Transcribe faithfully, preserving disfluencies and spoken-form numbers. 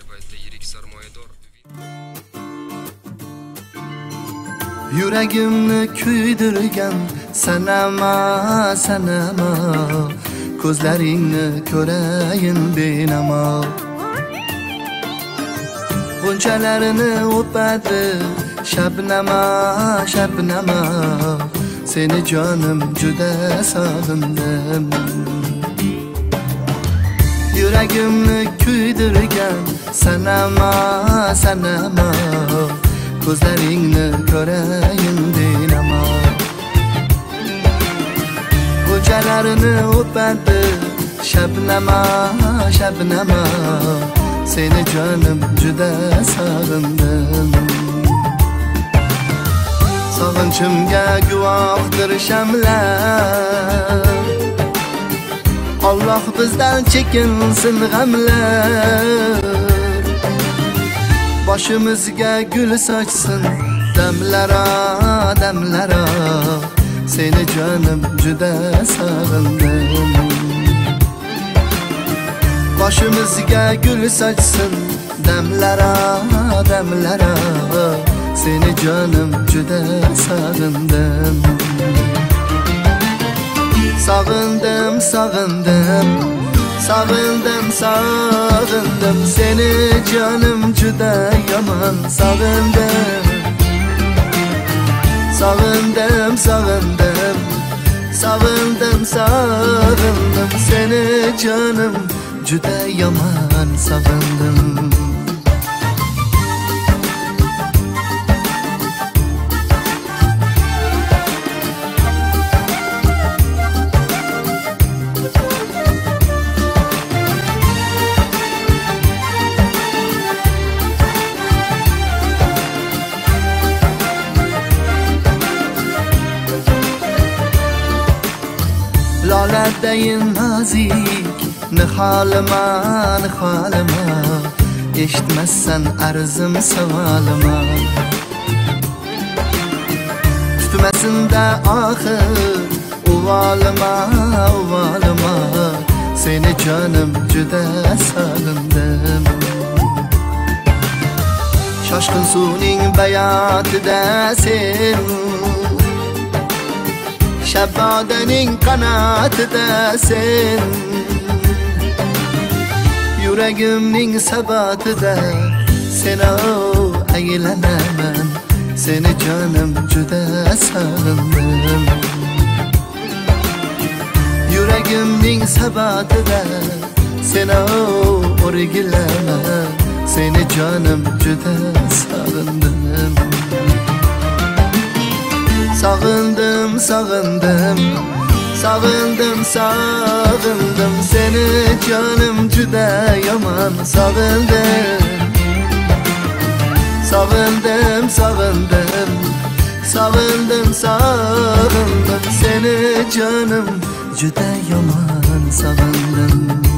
paytda yirik sarmoyador Yuragimni kuydirgan sanama sanama, ko'zlaringni ko'rayin benamo. Bunchalarini o'padi shabnama shabnama, seni jonim juda sog'indim. Yuragimni kuydirgan sanama sanama, ko'zlaringni ko'rayin benamo. Bunchalarini o'padi shabnama shabnama, seni jonim juda sog'indim. Sog'inchimga guvohdir shamlar, Alloh bizdan chekinsin g'amlar. Boshimizga gul sochsin damlara damlara, seni jonim juda sog'indim. Boshimizga gul sochsin damlara damlara, seni jonim juda sog'indim. Sog'indim sog'indim sog'indim sog'indim, seni jonim juda yomon sog'indim. Sog'indim sog'indim sog'indim sog'indim, seni jonim juda yomon sog'indim. Loladayin nazik niholima niholima, eshitmassan arzim savolima. Tutmasinda oxir uvolima uvolima, seni jonim juda sog'indim. Shoshqin suvning bayotida sen, Shabodaning qanotida sen, yuragimning sabatida sen aylanaman. Seni jonim juda sog'indim. Yuragimning sabatida sen o'rgilaman. Seni jonim juda sog'indim. Sog'indim sog'indim sog'indim sog'indim, seni jonim juda yomon sog'indim. Sog'indim sog'indim sog'indim sog'indim, seni jonim juda yomon sog'indim.